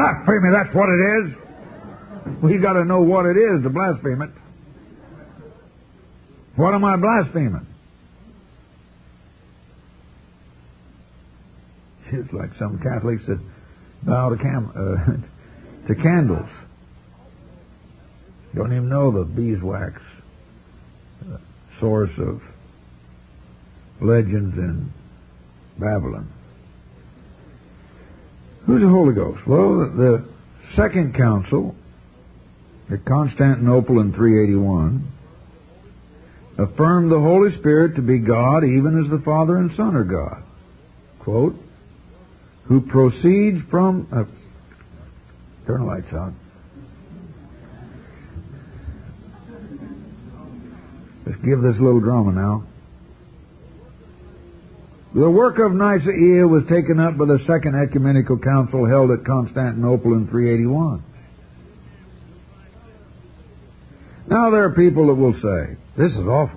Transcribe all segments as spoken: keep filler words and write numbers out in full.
Blasphemy, that's what it is. We got to know what it is to blaspheme it. What am I blaspheming? It's like some Catholics that bow to, cam- uh, to candles. Don't even know the beeswax, uh, source of legends in Babylon. Who's the Holy Ghost? Well, the Second Council at Constantinople in three eighty-one affirmed the Holy Spirit to be God, even as the Father and Son are God. Quote, who proceeds from... Uh, turn the lights on. Let's give this little drama now. The work of Nicaea was taken up by the Second Ecumenical Council held at Constantinople in three eighty-one. Now there are people that will say, this is awful.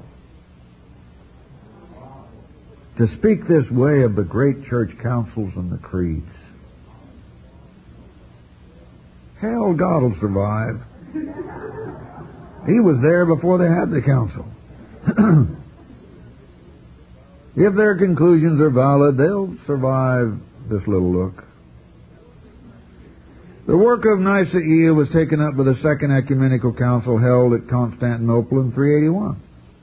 To speak this way of the great church councils and the creeds. Hell, God will survive. He was there before they had the council. If their conclusions are valid, they'll survive this little look. The work of Nicaea was taken up by the Second Ecumenical Council held at Constantinople in three eighty-one.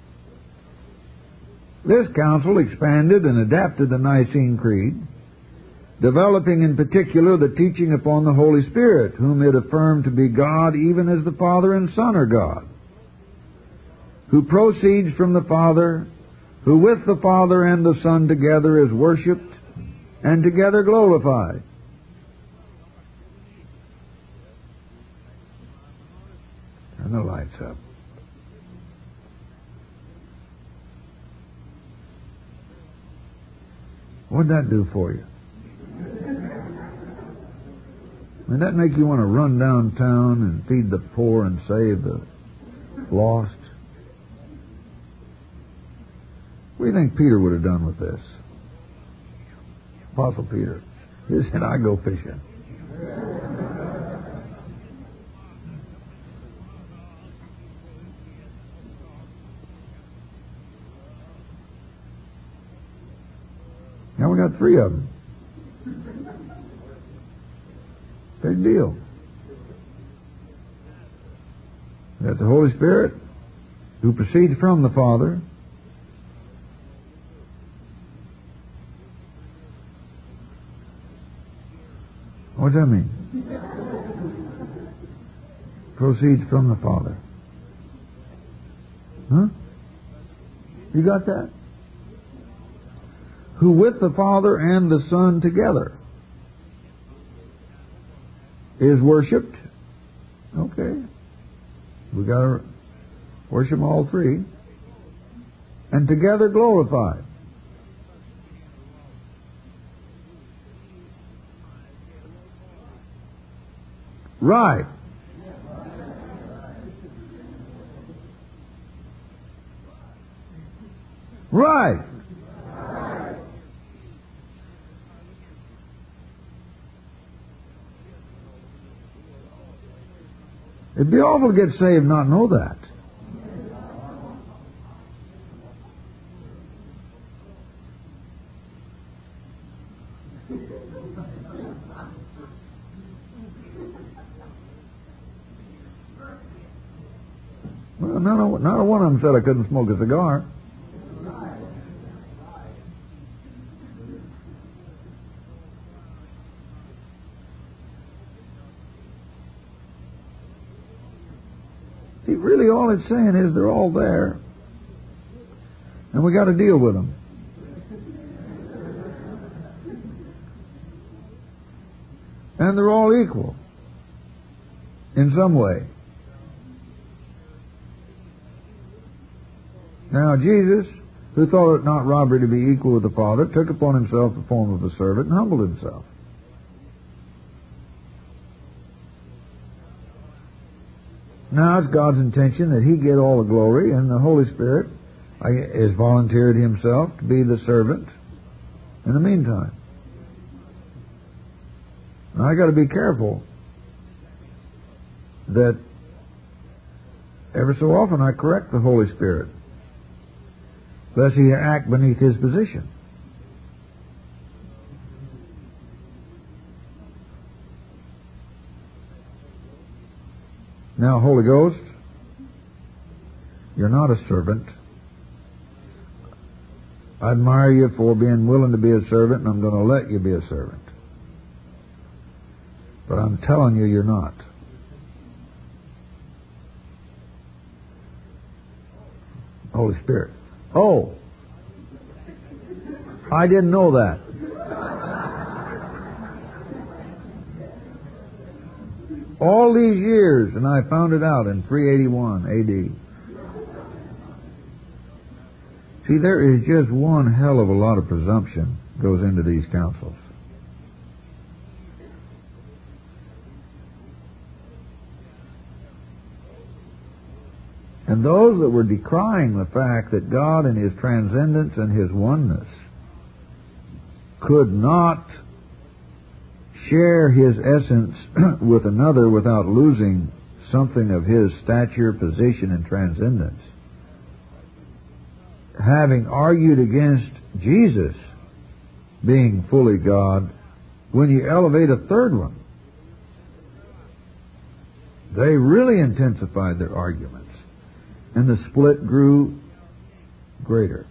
This council expanded and adapted the Nicene Creed, developing in particular the teaching upon the Holy Spirit, whom it affirmed to be God even as the Father and Son are God, who proceeds from the Father, who with the Father and the Son together is worshipped and together glorified. Turn the lights up. What'd that do for you? Did that make you want to run downtown and feed the poor and save the lost? What do you think Peter would have done with this? Apostle Peter. He said, I go fishing. Now we got three of them. Big deal. We got the Holy Spirit, who proceeds from the Father. What does that mean? Proceeds from the Father. Huh? You got that? Who with the Father and the Son together is worshipped. Okay. We got to worship all three. And together glorified. Right. Right. It'd be awful to get saved and not know that. Well, not a, not a one of them said I couldn't smoke a cigar. See, really all it's saying is they're all there, and we got to deal with them. And they're all equal in some way. Now Jesus, who thought it not robbery to be equal with the Father, took upon himself the form of a servant and humbled himself. Now it's God's intention that He get all the glory, and the Holy Spirit has volunteered Himself to be the servant in the meantime. Now I got to be careful that ever so often I correct the Holy Spirit, lest he act beneath his position. Now, Holy Ghost, you're not a servant. I admire you for being willing to be a servant, and I'm going to let you be a servant. But I'm telling you, you're not. Holy Spirit. Oh, I didn't know that. All these years, and I found it out in three eighty-one A D. See, there is just one hell of a lot of presumption goes into these councils. And those that were decrying the fact that God in His transcendence and His oneness could not share His essence with another without losing something of His stature, position, and transcendence, having argued against Jesus being fully God, when you elevate a third one, they really intensified their arguments, and the split grew greater.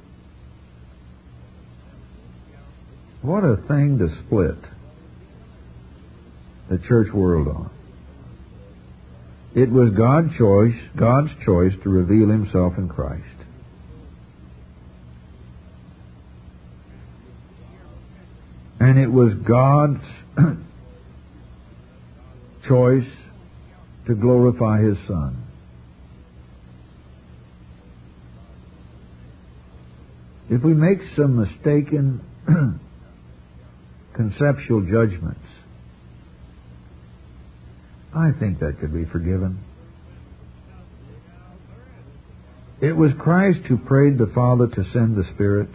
What a thing to split the church world on. It was God's choice, God's choice to reveal Himself in Christ. And it was God's choice to glorify His Son. If we make some mistaken conceptual judgments, I think that could be forgiven. It was Christ who prayed the Father to send the Spirit.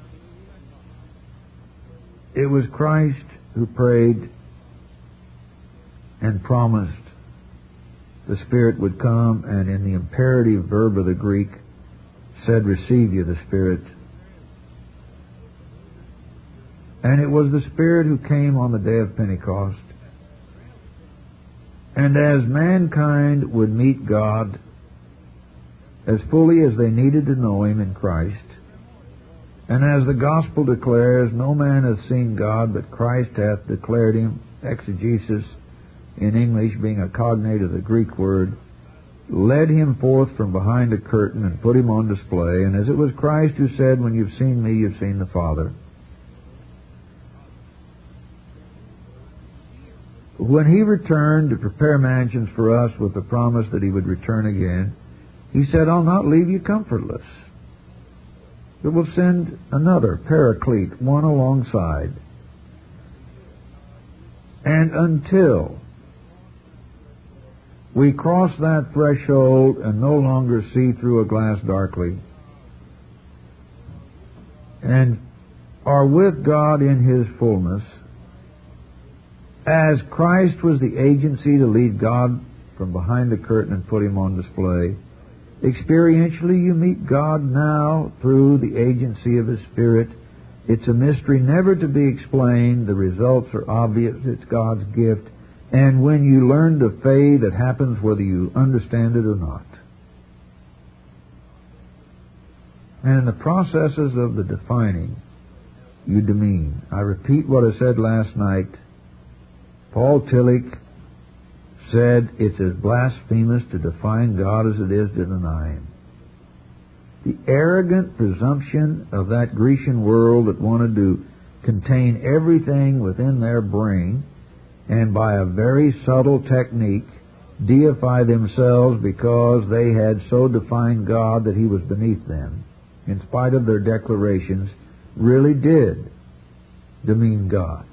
It was Christ who prayed and promised the Spirit would come, and in the imperative verb of the Greek said, "Receive you the Spirit." And it was the Spirit who came on the day of Pentecost. And as mankind would meet God as fully as they needed to know Him in Christ, and as the Gospel declares, no man hath seen God, but Christ hath declared Him, exegesis in English being a cognate of the Greek word, led Him forth from behind a curtain and put Him on display. And as it was Christ who said, "When you've seen me, you've seen the Father." When He returned to prepare mansions for us with the promise that He would return again, He said, "I'll not leave you comfortless, but will send another paraclete, one alongside. And until we cross that threshold and no longer see through a glass darkly, and are with God in His fullness, as Christ was the agency to lead God from behind the curtain and put Him on display, experientially you meet God now through the agency of His Spirit. It's a mystery never to be explained. The results are obvious. It's God's gift. And when you learn to faith, it happens whether you understand it or not. And in the processes of the defining, you demean. I repeat what I said last night. Paul Tillich said it's as blasphemous to define God as it is to deny Him. The arrogant presumption of that Grecian world that wanted to contain everything within their brain, and by a very subtle technique deify themselves because they had so defined God that He was beneath them, in spite of their declarations, really did demean God.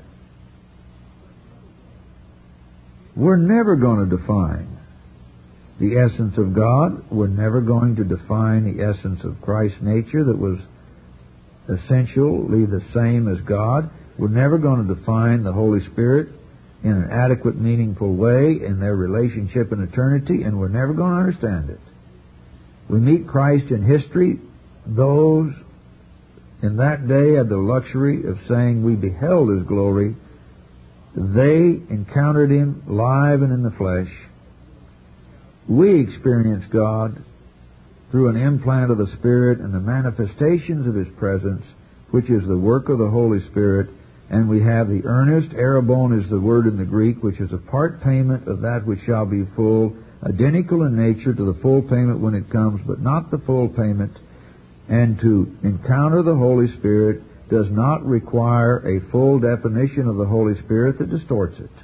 We're never going to define the essence of God. We're never going to define the essence of Christ's nature that was essentially the same as God. We're never going to define the Holy Spirit in an adequate, meaningful way in their relationship in eternity, and we're never going to understand it. We meet Christ in history. Those in that day had the luxury of saying we beheld His glory. They encountered Him live and in the flesh. We experience God through an implant of the Spirit and the manifestations of His presence, which is the work of the Holy Spirit. And we have the earnest, arabon is the word in the Greek, which is a part payment of that which shall be full, identical in nature to the full payment when it comes, but not the full payment. And to encounter the Holy Spirit does not require a full definition of the Holy Spirit that distorts it.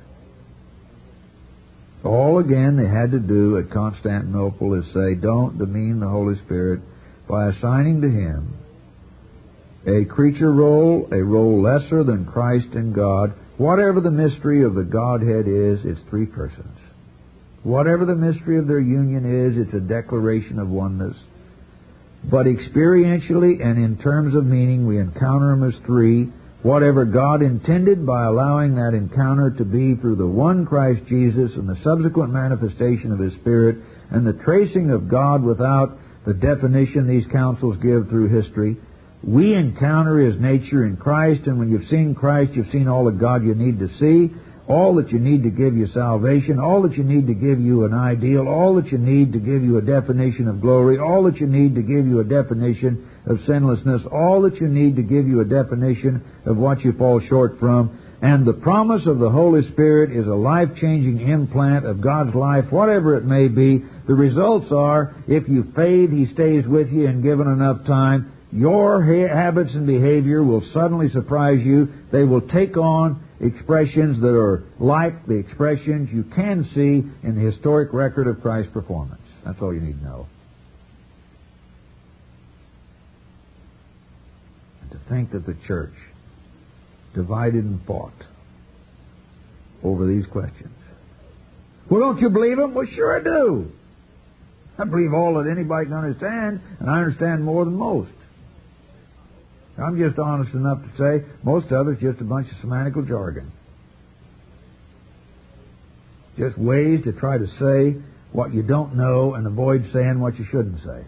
All again they had to do at Constantinople is say, don't demean the Holy Spirit by assigning to Him a creature role, a role lesser than Christ and God. Whatever the mystery of the Godhead is, it's three persons. Whatever the mystery of their union is, it's a declaration of oneness. But experientially and in terms of meaning, we encounter them as three. Whatever God intended by allowing that encounter to be through the one Christ Jesus and the subsequent manifestation of His Spirit and the tracing of God without the definition these councils give through history, we encounter His nature in Christ, and when you've seen Christ, you've seen all of God you need to see, all that you need to give you salvation, all that you need to give you an ideal, all that you need to give you a definition of glory, all that you need to give you a definition of sinlessness, all that you need to give you a definition of what you fall short from. And the promise of the Holy Spirit is a life-changing implant of God's life, whatever it may be. The results are, if you fade, He stays with you, and given enough time, your ha- habits and behavior will suddenly surprise you. They will take on expressions that are like the expressions you can see in the historic record of Christ's performance. That's all you need to know. And to think that the church divided and fought over these questions. Well, don't you believe them? Well, sure I do. I believe all that anybody can understand, and I understand more than most. I'm just honest enough to say most of it's just a bunch of semantical jargon. Just ways to try to say what you don't know and avoid saying what you shouldn't say.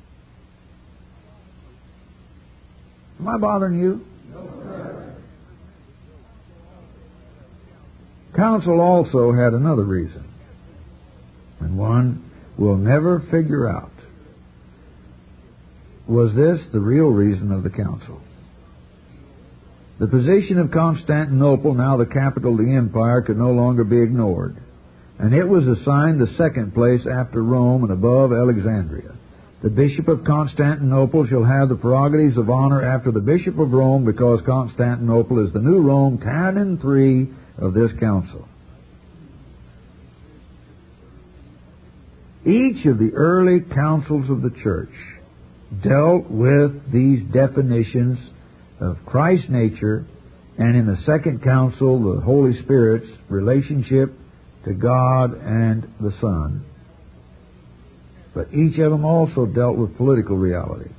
Am I bothering you? No, sir. Council also had another reason, and one we'll never figure out. Was this the real reason of the council? The position of Constantinople, now the capital of the empire, could no longer be ignored, and it was assigned the second place after Rome and above Alexandria. The Bishop of Constantinople shall have the prerogatives of honor after the Bishop of Rome, because Constantinople is the new Rome, canon three of this council. Each of the early councils of the church dealt with these definitions of Christ's nature, and in the second council, the Holy Spirit's relationship to God and the Son. But each of them also dealt with political reality,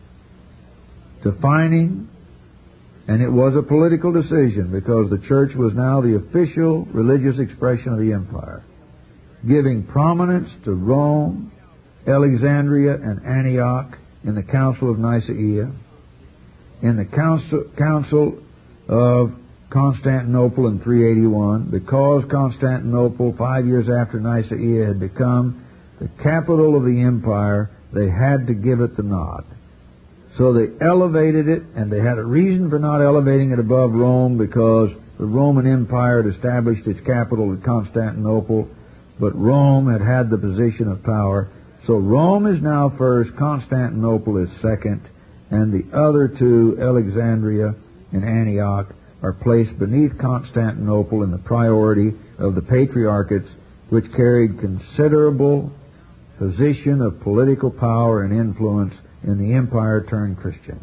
defining, and it was a political decision because the church was now the official religious expression of the empire, giving prominence to Rome, Alexandria, and Antioch in the Council of Nicaea, in the Council, Council of Constantinople in three eighty-one, because Constantinople, five years after Nicaea, had become the capital of the empire, they had to give it the nod. So they elevated it, and they had a reason for not elevating it above Rome, because the Roman Empire had established its capital at Constantinople, but Rome had had the position of power. So Rome is now first, Constantinople is second, and the other two, Alexandria and Antioch, are placed beneath Constantinople in the priority of the patriarchates, which carried considerable position of political power and influence in the empire turned Christian.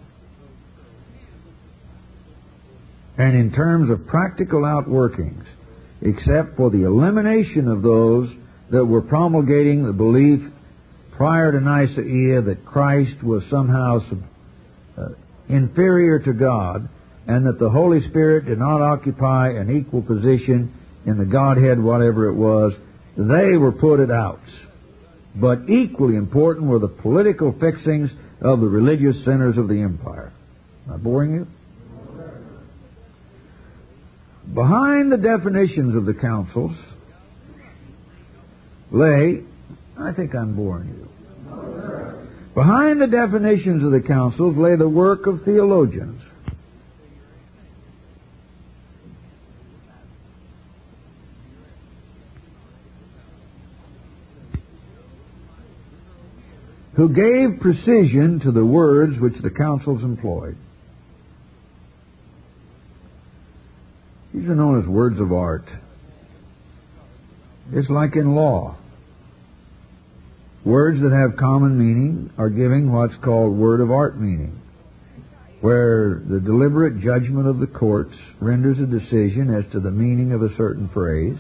And in terms of practical outworkings, except for the elimination of those that were promulgating the belief prior to Nicaea that Christ was somehow uh, inferior to God, and that the Holy Spirit did not occupy an equal position in the Godhead, whatever it was, they were put at outs. But equally important were the political fixings of the religious centers of the empire. Am I boring you? Behind the definitions of the councils lay, I think I'm boring you. Behind the definitions of the councils lay the work of theologians. Who gave precision to the words which the councils employed. These are known as words of art. It's like in law. Words that have common meaning are giving what's called word of art meaning, where the deliberate judgment of the courts renders a decision as to the meaning of a certain phrase,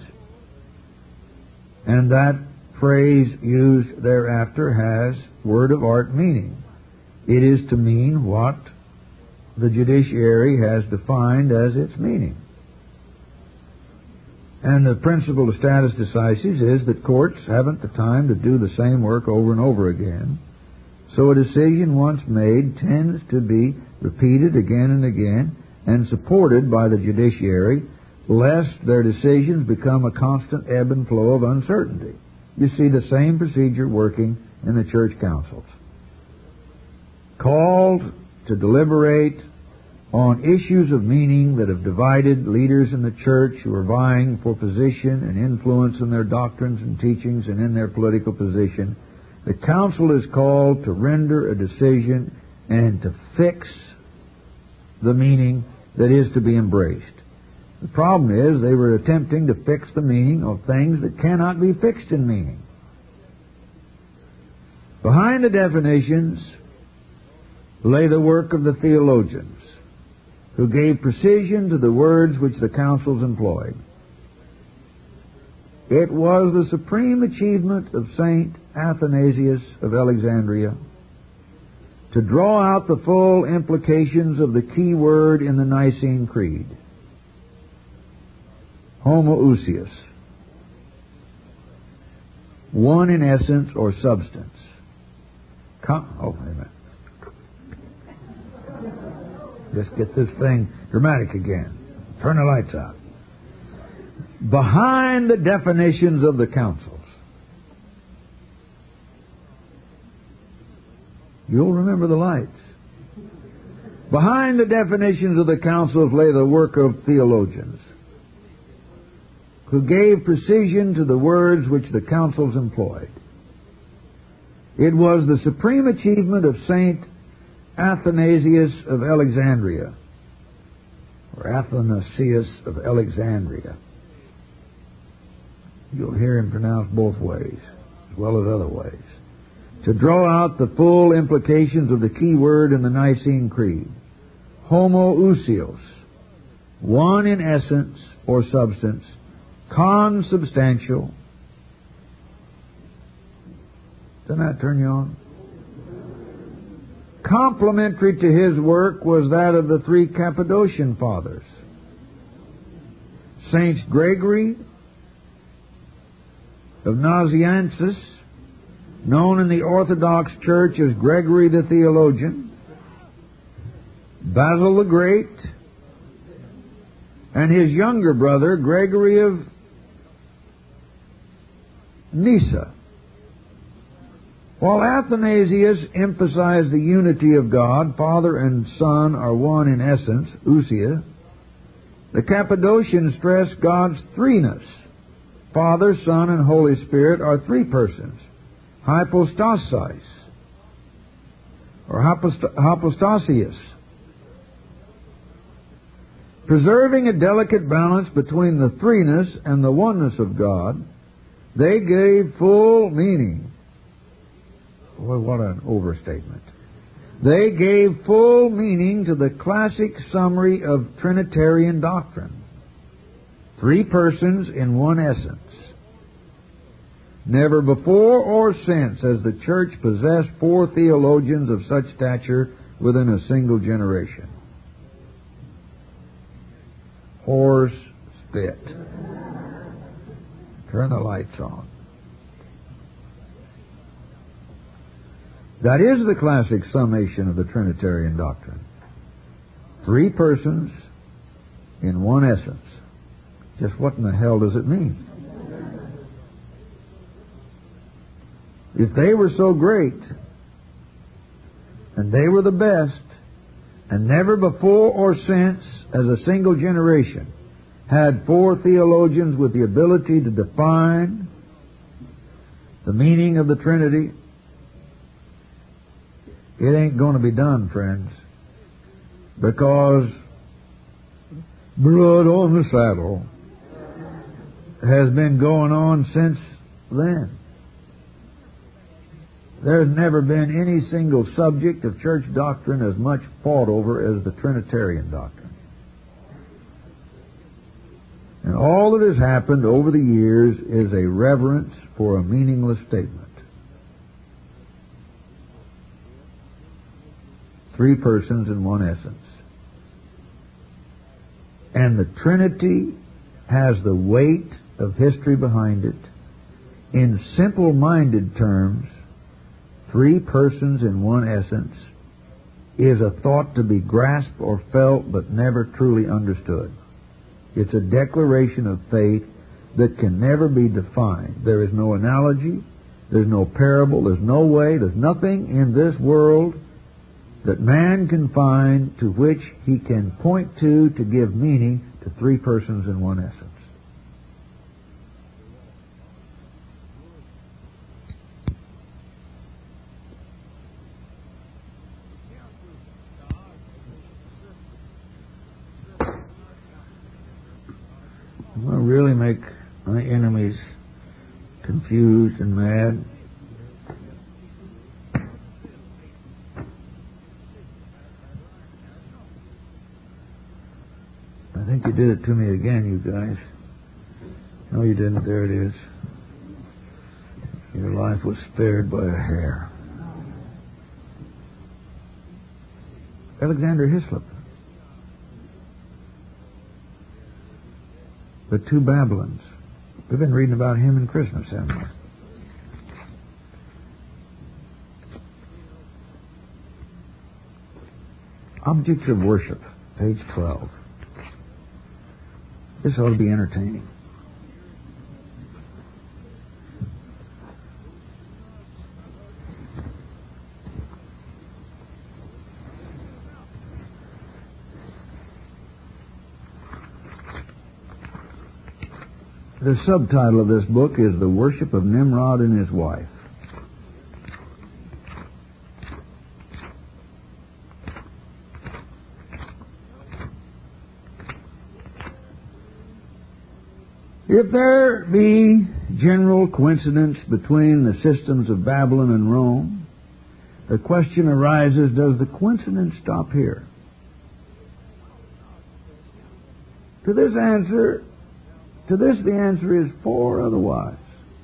and that phrase used thereafter has word of art meaning. It is to mean what the judiciary has defined as its meaning. And the principle of status decisis is that courts haven't the time to do the same work over and over again. So a decision once made tends to be repeated again and again and supported by the judiciary, lest their decisions become a constant ebb and flow of uncertainty. You see the same procedure working in the church councils. Called to deliberate on issues of meaning that have divided leaders in the church who are vying for position and influence in their doctrines and teachings and in their political position, the council is called to render a decision and to fix the meaning that is to be embraced. The problem is they were attempting to fix the meaning of things that cannot be fixed in meaning. Behind the definitions lay the work of the theologians, who gave precision to the words which the councils employed. It was the supreme achievement of Saint Athanasius of Alexandria to draw out the full implications of the key word in the Nicene Creed, homoousios, one in essence or substance. Com- oh, wait a minute. Just get this thing dramatic again. Turn the lights out. Behind the definitions of the councils. You'll remember the lights. Behind the definitions of the councils lay the work of theologians, who gave precision to the words which the councils employed. It was the supreme achievement of Saint Athanasius of Alexandria, or Athanasius of Alexandria. You'll hear him pronounced both ways, as well as other ways. To draw out the full implications of the key word in the Nicene Creed, homoousios, one in essence or substance, consubstantial. Doesn't that turn you on? Complementary to his work was that of the three Cappadocian fathers, Saints Gregory of Nazianzus, known in the Orthodox Church as Gregory the Theologian, Basil the Great, and his younger brother, Gregory of Nyssa. While Athanasius emphasized the unity of God, Father and Son are one in essence, ousia, the Cappadocians stress God's threeness. Father, Son, and Holy Spirit are three persons, hypostasis, or hypost- hypostasius. Preserving a delicate balance between the threeness and the oneness of God, they gave full meaning. Boy, what an overstatement. They gave full meaning to the classic summary of Trinitarian doctrine. Three persons in one essence. Never before or since has the Church possessed four theologians of such stature within a single generation. Horse spit. Turn the lights on. That is the classic summation of the Trinitarian doctrine. Three persons in one essence. Just what in the hell does it mean? If they were so great, and they were the best, and never before or since, as a single generation, had four theologians with the ability to define the meaning of the Trinity, it ain't going to be done, friends, because blood on the saddle has been going on since then. There's never been any single subject of church doctrine as much fought over as the Trinitarian doctrine. And all that has happened over the years is a reverence for a meaningless statement. Three persons in one essence. And the Trinity has the weight of history behind it. In simple-minded terms, three persons in one essence is a thought to be grasped or felt but never truly understood. It's a declaration of faith that can never be defined. There is no analogy, there's no parable, there's no way, there's nothing in this world that man can find to which he can point to to give meaning to three persons in one essence. I'm going to really make my enemies confused and mad. I think you did it to me again, you guys. No, you didn't. There it is. Your life was spared by a hair. Alexander Hislop. The two Babylons. We've been reading about him in Christmas, haven't we? Objects of Worship, page twelve. This ought to be entertaining. The subtitle of this book is The Worship of Nimrod and His Wife. If there be general coincidence between the systems of Babylon and Rome, the question arises, does the coincidence stop here? To this answer, to this the answer is for otherwise.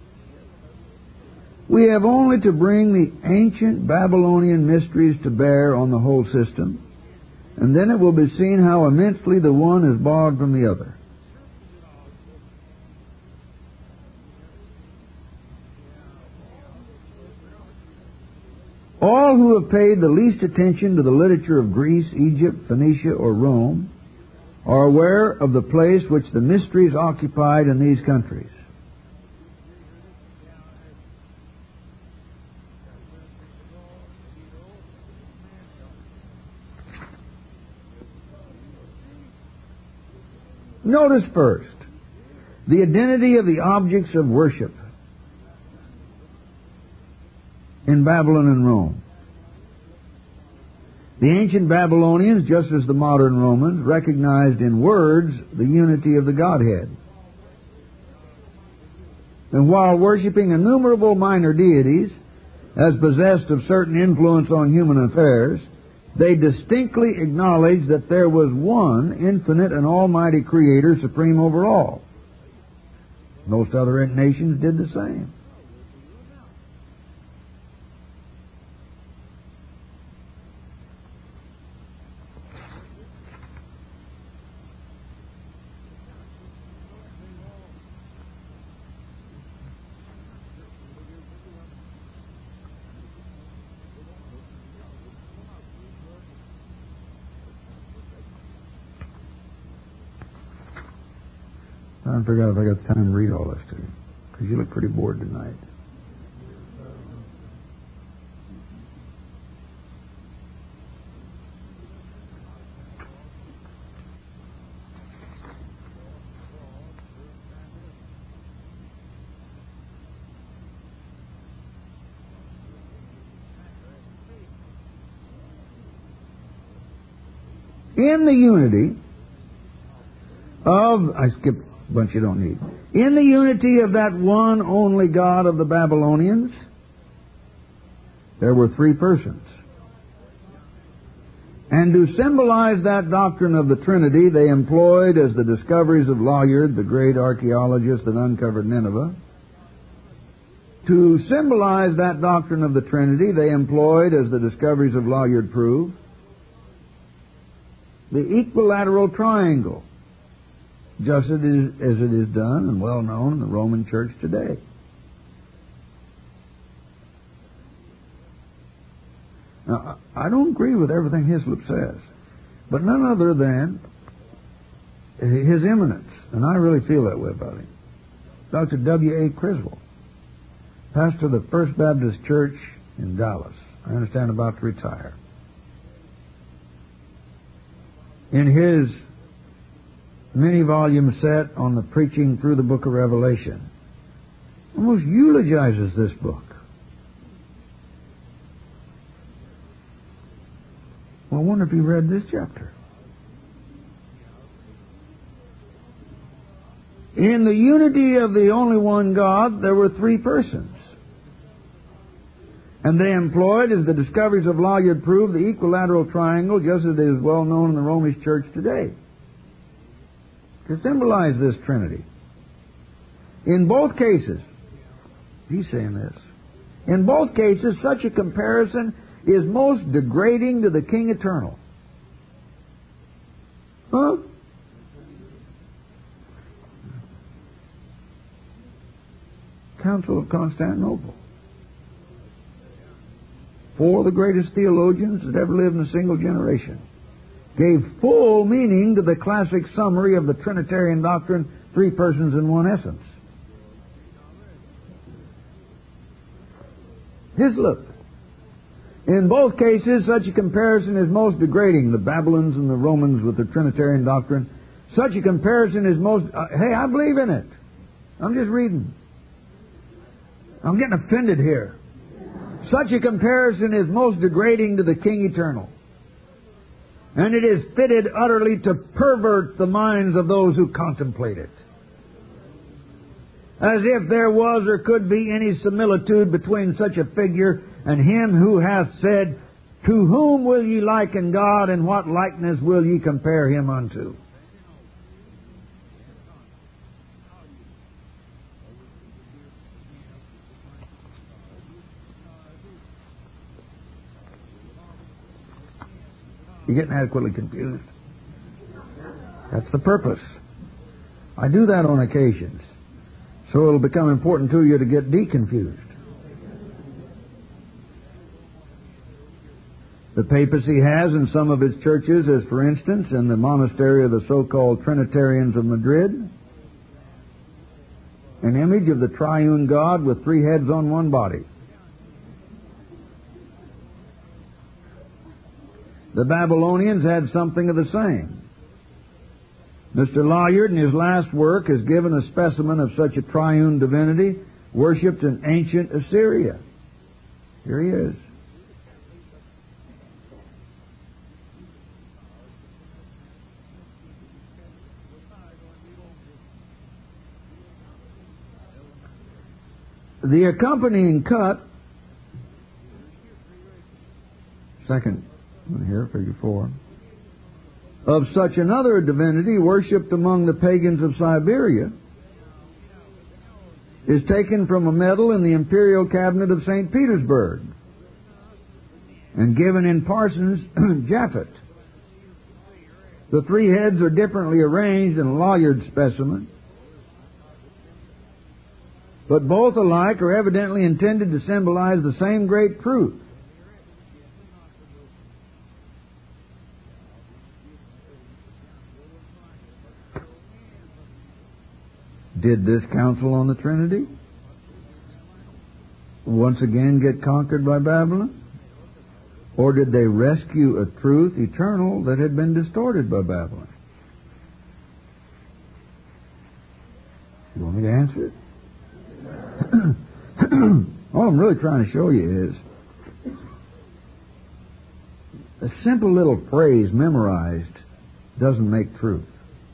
We have only to bring the ancient Babylonian mysteries to bear on the whole system, and then it will be seen how immensely the one is borrowed from the other. All who have paid the least attention to the literature of Greece, Egypt, Phoenicia, or Rome are aware of the place which the mysteries occupied in these countries. Notice first the identity of the objects of worship in Babylon and Rome. The ancient Babylonians, just as the modern Romans, recognized in words the unity of the Godhead. And while worshiping innumerable minor deities, as possessed of certain influence on human affairs, they distinctly acknowledged that there was one infinite and almighty Creator supreme over all. Most other nations did the same. trying to figure out if I got the time to read all this to you, because you look pretty bored tonight. In the unity of, I skipped a bunch you don't need. In the unity of that one only God of the Babylonians, there were three persons. And to symbolize that doctrine of the Trinity, they employed, as the discoveries of Layard, the great archaeologist that uncovered Nineveh, to symbolize that doctrine of the Trinity, they employed, as the discoveries of Layard prove, the equilateral triangle, just as it is, as it is done and well known in the Roman Church today. Now, I don't agree with everything Hislop says, but none other than His Eminence, and I really feel that way about him, Doctor W A Criswell, pastor of the First Baptist Church in Dallas. I understand about to retire. In his many-volume set on the preaching through the book of Revelation, almost eulogizes this book. Well, I wonder if you read this chapter. In the unity of the only one God, there were three persons. And they employed, as the discoveries of Layard prove, the equilateral triangle, just as it is well known in the Romish Church today, to symbolize this Trinity. In both cases, he's saying this, in both cases, such a comparison is most degrading to the King Eternal. Huh? Council of Constantinople. Four of the greatest theologians that ever lived in a single generation gave full meaning to the classic summary of the Trinitarian doctrine, three persons in one essence. Hislop. In both cases, such a comparison is most degrading. The Babylons and the Romans with their Trinitarian doctrine. Such a comparison is most... Uh, hey, I believe in it. I'm just reading. I'm getting offended here. Such a comparison is most degrading to the King Eternal. And it is fitted utterly to pervert the minds of those who contemplate it. As if there was or could be any similitude between such a figure and him who hath said, "To whom will ye liken God, and what likeness will ye compare him unto?" You getting adequately confused? That's the purpose. I do that on occasions, so it'll become important to you to get deconfused. The papacy has in some of its churches, as for instance in the monastery of the so-called Trinitarians of Madrid, an image of the triune God with three heads on one body. The Babylonians had something of the same. Mister Layard, in his last work, has given a specimen of such a triune divinity worshipped in ancient Assyria. Here he is. The accompanying cut, second one here, figure four, of such another divinity worshipped among the pagans of Siberia is taken from a medal in the Imperial Cabinet of Saint Petersburg and given in Parsons' Japhet. The three heads are differently arranged in a Layard specimen, but both alike are evidently intended to symbolize the same great truth. Did this Council on the Trinity once again get conquered by Babylon? Or did they rescue a truth eternal that had been distorted by Babylon? You want me to answer it? All I'm really trying to show you is a simple little phrase memorized doesn't make truth.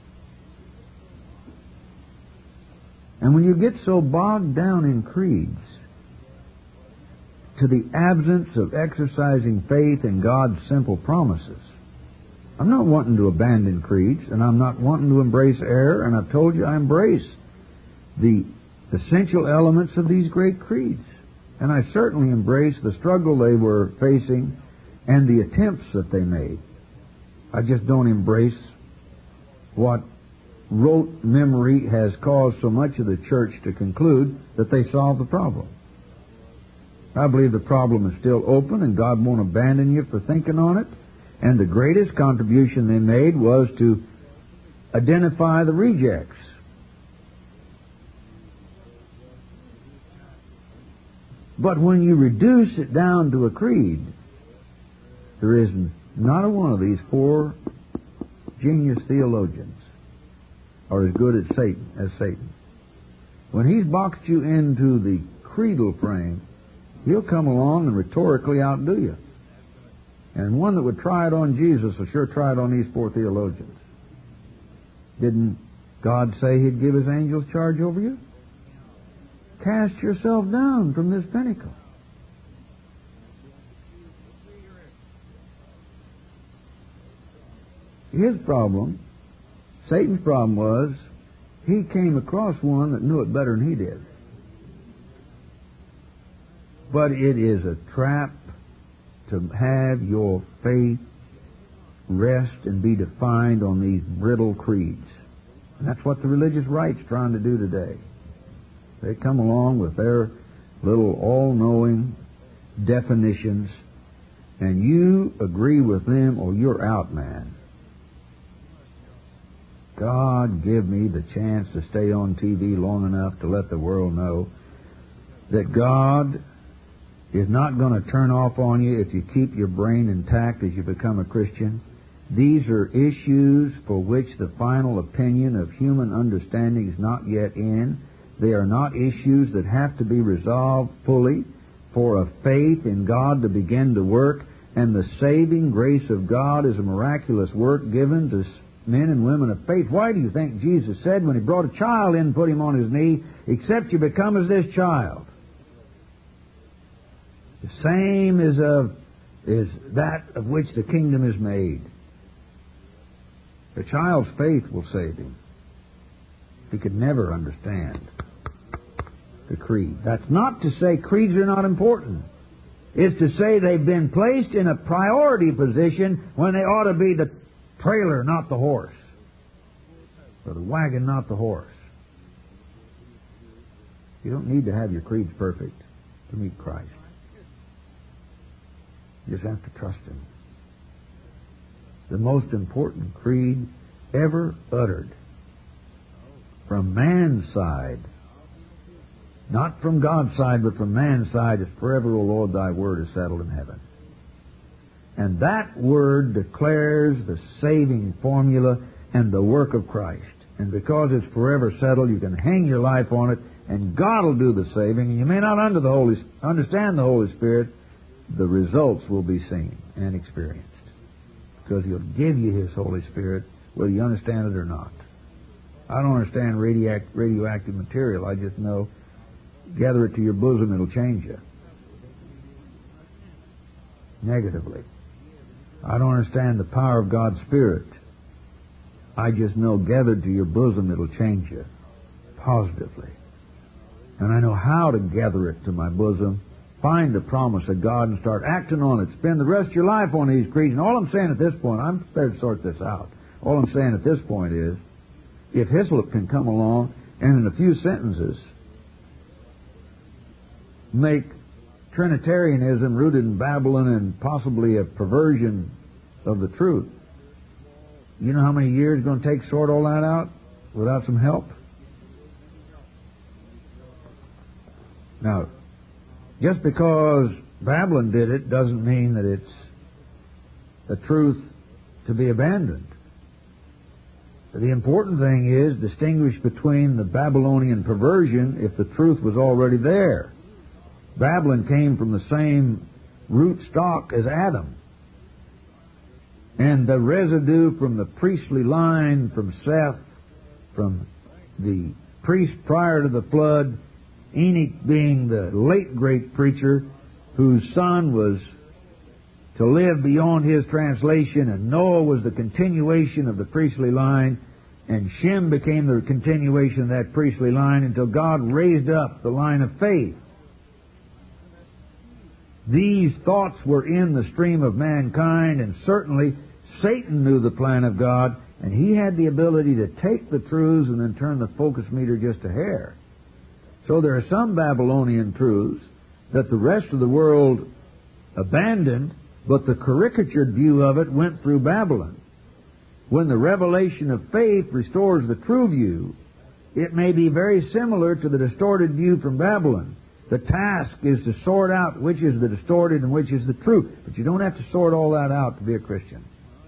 And when you get so bogged down in creeds, to the absence of exercising faith in God's simple promises. I'm not wanting to abandon creeds, and I'm not wanting to embrace error, and I've told you I embrace the essential elements of these great creeds. And I certainly embrace the struggle they were facing and the attempts that they made. I just don't embrace what rote memory has caused so much of the church to conclude that they solved the problem. I believe the problem is still open, and God won't abandon you for thinking on it. And the greatest contribution they made was to identify the rejects. But when you reduce it down to a creed, there is not a one of these four genius theologians are as good as Satan as Satan. When he's boxed you into the creedal frame, he'll come along and rhetorically outdo you. And one that would try it on Jesus will sure try it on these four theologians. Didn't God say He'd give His angels charge over you? Cast yourself down from this pinnacle. His problem, Satan's problem was, he came across one that knew it better than he did. But it is a trap to have your faith rest and be defined on these brittle creeds. And that's what the religious right's trying to do today. They come along with their little all-knowing definitions, and you agree with them or you're out, man. God give me the chance to stay on T V long enough to let the world know that God is not going to turn off on you if you keep your brain intact as you become a Christian. These are issues for which the final opinion of human understanding is not yet in. They are not issues that have to be resolved fully for a faith in God to begin to work. And the saving grace of God is a miraculous work given to men and women of faith. Why do you think Jesus said when He brought a child in and put him on His knee, except you become as this child? The same is of is that of which the kingdom is made. The child's faith will save him. He could never understand the creed. That's not to say creeds are not important. It's to say they've been placed in a priority position when they ought to be the trailer, not the horse. Or the wagon, not the horse. You don't need to have your creeds perfect to meet Christ. You just have to trust Him. The most important creed ever uttered from man's side, not from God's side, but from man's side, is forever, O Lord, Thy word is settled in heaven. And that word declares the saving formula and the work of Christ. And because it's forever settled, you can hang your life on it, and God will do the saving. And you may not under the Holy, understand the Holy Spirit. The results will be seen and experienced. Because He'll give you His Holy Spirit, whether you understand it or not. I don't understand radioact, radioactive material. I just know, gather it to your bosom, it'll change you. Negatively. I don't understand the power of God's Spirit. I just know, gathered to your bosom, it'll change you. Positively. And I know how to gather it to my bosom, find the promise of God and start acting on it. Spend the rest of your life on these creeds. And all I'm saying at this point, I'm prepared to sort this out. All I'm saying at this point is, if Hislop can come along and in a few sentences make Trinitarianism rooted in Babylon and possibly a perversion of the truth, you know how many years it's going to take to sort all that out without some help? Now, just because Babylon did it doesn't mean that it's the truth to be abandoned. The important thing is distinguish between the Babylonian perversion if the truth was already there. Babylon came from the same root stock as Adam. And the residue from the priestly line, from Seth, from the priest prior to the flood, Enoch being the late great preacher whose son was to live beyond his translation, and Noah was the continuation of the priestly line, and Shem became the continuation of that priestly line until God raised up the line of faith. These thoughts were in the stream of mankind, and certainly Satan knew the plan of God, and he had the ability to take the truths and then turn the focus meter just a hair. So there are some Babylonian truths that the rest of the world abandoned, but the caricatured view of it went through Babylon. When the revelation of faith restores the true view, it may be very similar to the distorted view from Babylon. The task is to sort out which is the distorted and which is the true. But you don't have to sort all that out to be a Christian.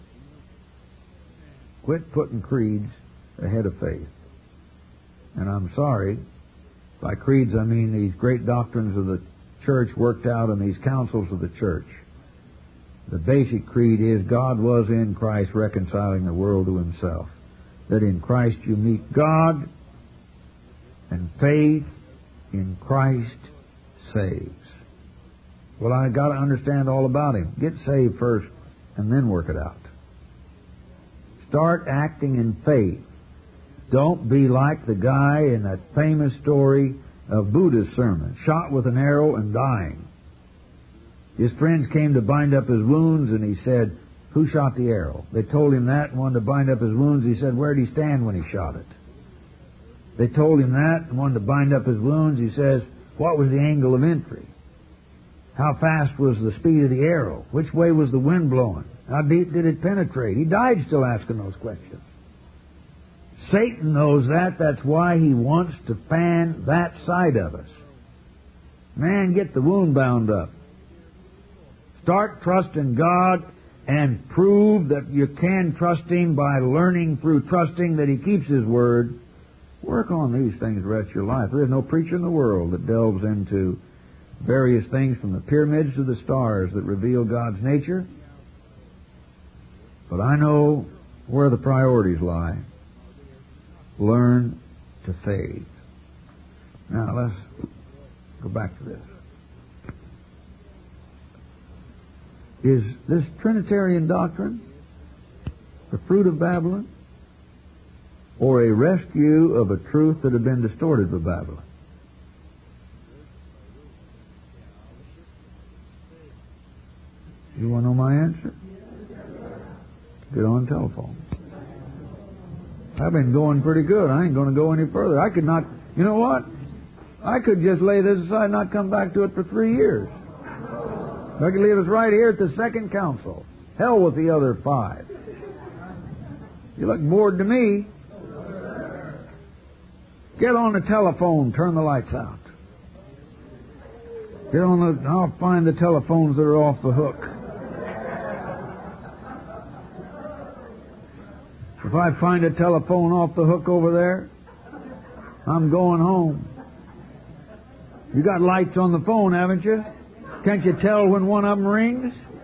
Quit putting creeds ahead of faith. And I'm sorry, by creeds I mean these great doctrines of the church worked out in these councils of the church. The basic creed is God was in Christ reconciling the world to Himself. That in Christ you meet God, and faith in Christ saves. Well, I got to understand all about Him. Get saved first, and then work it out. Start acting in faith. Don't be like the guy in that famous story of Buddha's sermon, shot with an arrow and dying. His friends came to bind up his wounds, and he said, "Who shot the arrow?" They told him that and wanted to bind up his wounds. He said, "Where did he stand when he shot it?" They told him that and wanted to bind up his wounds. He says, "What was the angle of entry? How fast was the speed of the arrow? Which way was the wind blowing? How deep did it penetrate?" He died still asking those questions. Satan knows that. That's why he wants to fan that side of us. Man, get the wound bound up. Start trusting God and prove that you can trust Him by learning through trusting that He keeps His Word. Work on these things the rest of your life. There is no preacher in the world that delves into various things from the pyramids to the stars that reveal God's nature. But I know where the priorities lie. Learn to faith. Now let's go back to this. Is this Trinitarian doctrine the fruit of Babylon, or a rescue of a truth that had been distorted by Babylon? You want to know my answer? Get on the telephone. I've been going pretty good. I ain't going to go any further. I could not, you know what? I could just lay this aside and not come back to it for three years. I could leave us right here at the second council. Hell with the other five. You look bored to me. Get on the telephone. Turn the lights out. Get on the... I'll find the telephones that are off the hook. If I find a telephone off the hook over there, I'm going home. You got lights on the phone, haven't you? Can't you tell when one of them rings?